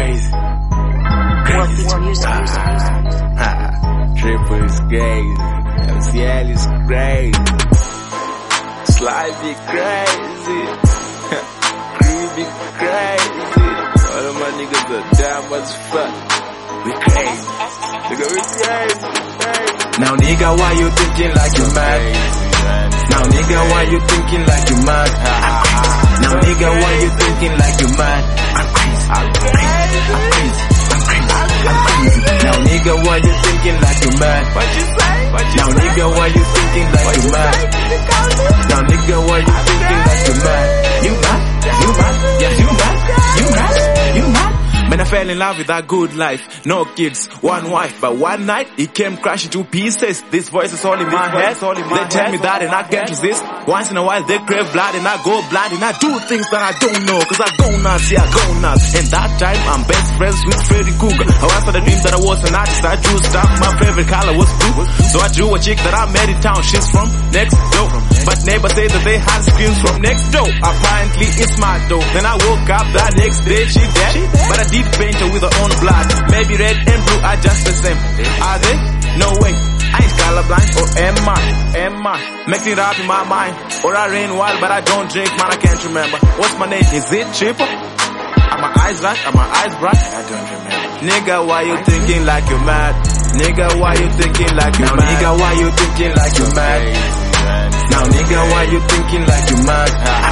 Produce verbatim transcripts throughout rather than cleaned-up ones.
crazy. Crazy. Ah, Triple is crazy. M C L is crazy. Sly be crazy. Crew be crazy. All of my niggas are damn as fuck. We crazy. Nigga, we crazy. crazy. Now nigga, why you thinking like you mad? Now nigga, why you thinking like you mad? Now nigga, why you thinking like you mad? I'm crazy. I'm crazy. I'm crazy. I'm crazy. Now nigga, why you thinking like you mad? What you say? What you now say? Nigga, why you thinking like what you mad? Now nigga, why you thinking like you mad? You mad? You mad? Yes, you mad? You mad? You mad? Man, I fell in love with that good life. No kids, one wife, but one night it came crashing to pieces. This voice is all in my head. They tell me that and I can't resist. Once in a while they crave blood and I go blind and I do things that I don't know. Cause I go nuts, yeah, I go nuts. And that time I'm best friends with Freddy Cougar. I once had a dream that I was an artist. I drew stuff, my favorite color was blue. So I drew a chick that I met in town. She's from next door. But neighbors say that they had screams from next door. Apparently it's my door. Then I woke up that next day, she dead. But I did paint her with her own blood. Maybe red and blue are just the same. Are they? No way. I ain't colorblind, or am I? Am I? Makes it up in my mind. Or I rain wild, but I don't drink, man, I can't remember. What's my name? Is it Triple? Are my eyes right? Are my eyes bright? I don't remember. Nigga, why you thinking like you mad? Nigga, why you thinking like you now, mad? Nigga, why you thinking like you mad? Now nigga, why you thinking like you mad?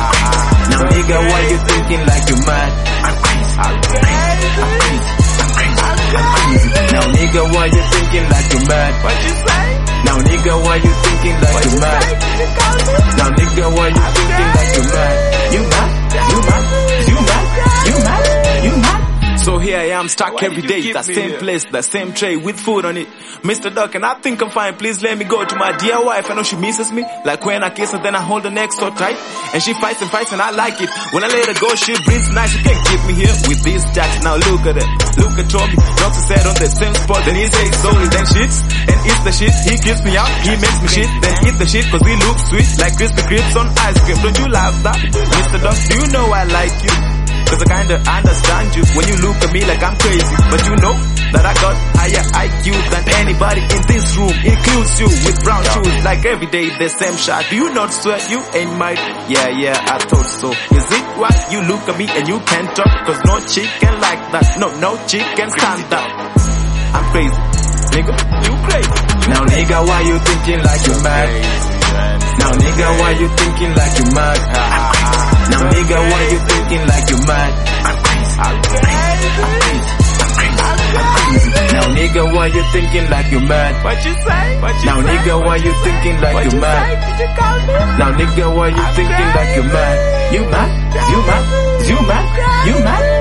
Now nigga, why you thinking like you mad? I'm crazy. I'm crazy. I'm crazy. I'm crazy. I'm crazy. Now nigga, why you thinking like you mad? What you say? Now nigga, why you thinking like you mad? Now nigga, why you thinking like you mad? You mad? You mad? You mad? You mad? You mad? So here I am stuck Why every day, the same here? place, the same tray with food on it. Mister Duck, and I think I'm fine, please let me go to my dear wife. I know she misses me, like when I kiss her then I hold her neck so tight. And she fights and fights and I like it. When I let her go she breathes nice, you can't keep me here with these jacks. Now look at it, look at Tommy, Dogs are set on the same spot. Then he says sorry, then shits, and eats the shit. He gives me out, he makes me shit, then eat the shit cause he looks sweet, like Krispy Kremes on ice cream. Don't you love that? Mister Duck, do you know I like you? Cause I kinda understand you when you look at me like I'm crazy. But you know that I got higher I Q than anybody in this room, includes you with brown shoes. Like every day the same shot. Do you not swear you ain't mine? Yeah, yeah, I thought so. Is it why you look at me and you can't talk? Cause no chick can like that. No, no chick can stand up. I'm crazy, nigga, you crazy. Now nigga, why you thinking like you mad? Now nigga, why you thinking like you mad? Now nigga, why you thinking like you mad? I'm crazy. I'm crazy. I'm crazy. I'm crazy. I'm crazy. Now nigga, why you thinking like you mad? What you say? What you now say? Nigga, why you thinking like what you mad? Did you call me? Now nigga, why you I'm thinking crazy. like you mad? You mad? You mad? You mad? You mad?